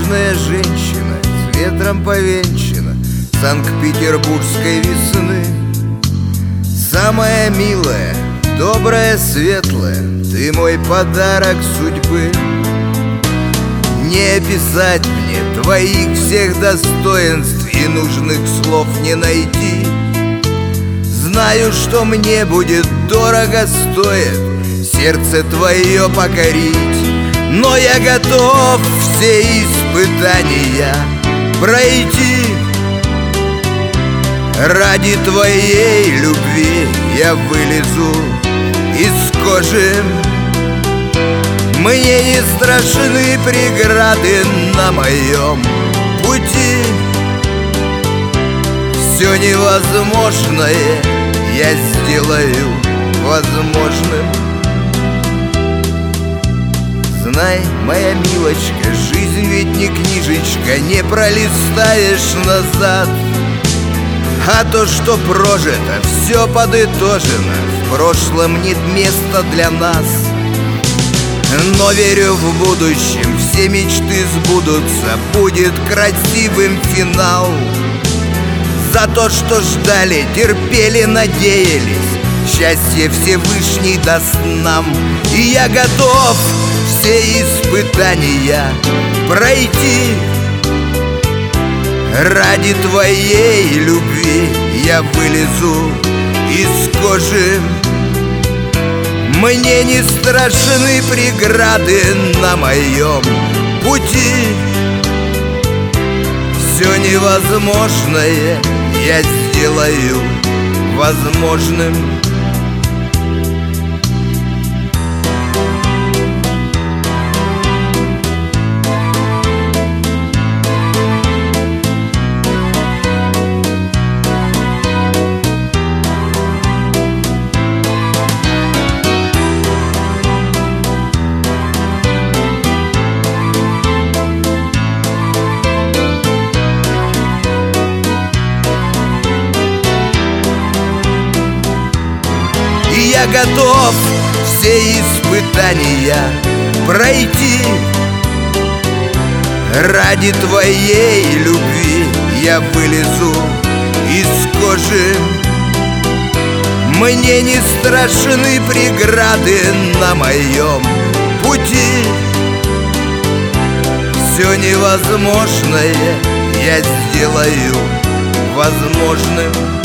Бедная женщина, с ветром повенчана Санкт-Петербургской весны. Самая милая, добрая, светлая, ты мой подарок судьбы. Не описать мне твоих всех достоинств, и нужных слов не найти. Знаю, что мне будет дорого стоит сердце твое покорить, но я готов все испытания пройти. Ради твоей любви я вылезу из кожи. Мне не страшны преграды на моем пути. Все невозможное я сделаю возможным. Знай, моя милочка, жизнь ведь не книжечка, не пролистаешь назад. А то, что прожито, все подытожено, в прошлом нет места для нас. Но верю, в будущем все мечты сбудутся, будет красивым финал. За то, что ждали, терпели, надеялись, счастье Всевышний даст нам. И я готов все испытания пройти. Ради твоей любви я вылезу из кожи. Мне не страшны преграды на моем пути. Все невозможное я сделаю возможным. Я готов все испытания пройти. Ради твоей любви я вылезу из кожи. Мне не страшны преграды на моем пути. Все невозможное я сделаю возможным.